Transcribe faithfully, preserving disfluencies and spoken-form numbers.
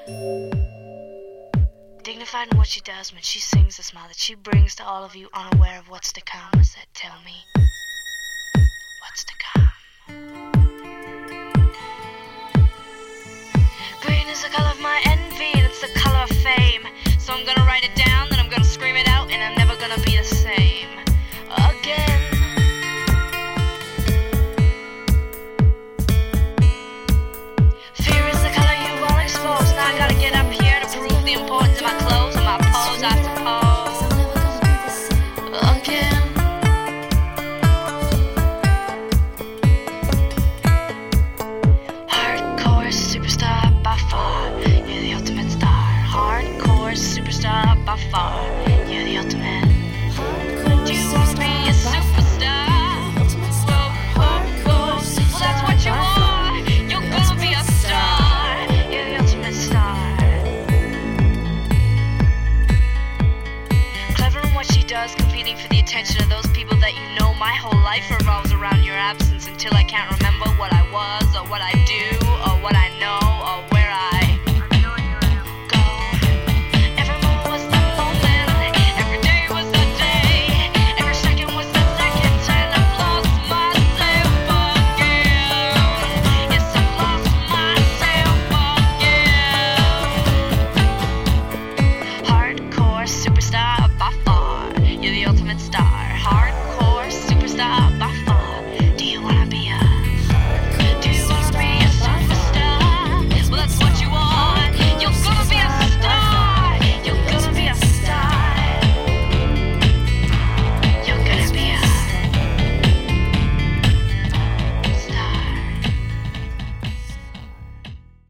Dignified in what she does when she sings, the smile that she brings to all of you unaware of what's to come. I said, tell me, what's to come? Green is the color of my envy, and it's the color of fame. So I'm gonna write it down, then I'm gonna scream it out, and I'm never gonna be the same again. Fear is the color you won't expose. Now I gotta get up here to prove the importance of my clothes and my pose, I suppose. Again. Hardcore superstar by far, you're the ultimate star. Hardcore superstar by far, you're the ultimate. Do you want to be a superstar? Well, hardcore, well that's what you are. You're gonna be a star. You're the ultimate star. Clever in what she does, competing for the attention of those people that you know. My whole life revolves around your absence until I can't remember.